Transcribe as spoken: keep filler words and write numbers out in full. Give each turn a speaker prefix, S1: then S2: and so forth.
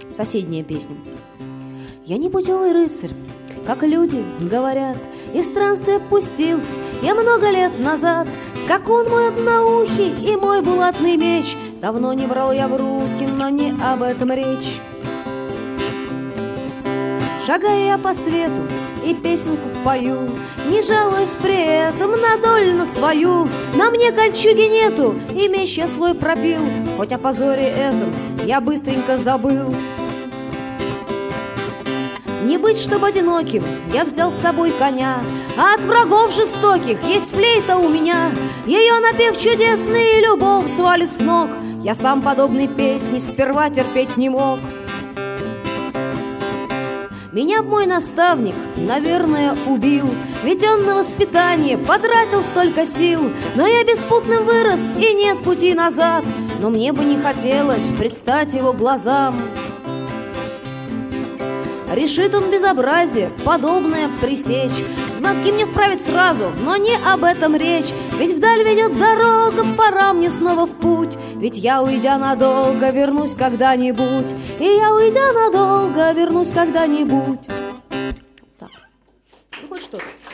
S1: Соседняя песня. Я не путевый рыцарь, как люди говорят, и в странствие пустился я много лет назад. Скакун мой одноухий и мой булатный меч давно не брал я в руки, но не об этом речь. Шагаю я по свету и песенку пою, не жалуюсь при этом на долю на свою. На мне кольчуги нету, и меч я свой пропил, хоть о позоре этом я быстренько забыл. Не быть, чтоб одиноким, я взял с собой коня, а от врагов жестоких есть флейта у меня. Ее напев чудесный, любовь свалит с ног. Я сам подобной песни сперва терпеть не мог. Меня б мой наставник, наверное, убил, ведь он на воспитание потратил столько сил. Но я беспутным вырос, и нет пути назад, но мне бы не хотелось предстать его глазам. Решит он безобразие подобное пресечь, мозги мне вправить сразу, но не об этом речь. Ведь вдаль ведет дорога, пора мне снова в путь. Ведь я, уйдя надолго, вернусь когда-нибудь. И я, уйдя надолго, вернусь когда-нибудь. Так, ну хоть что-то.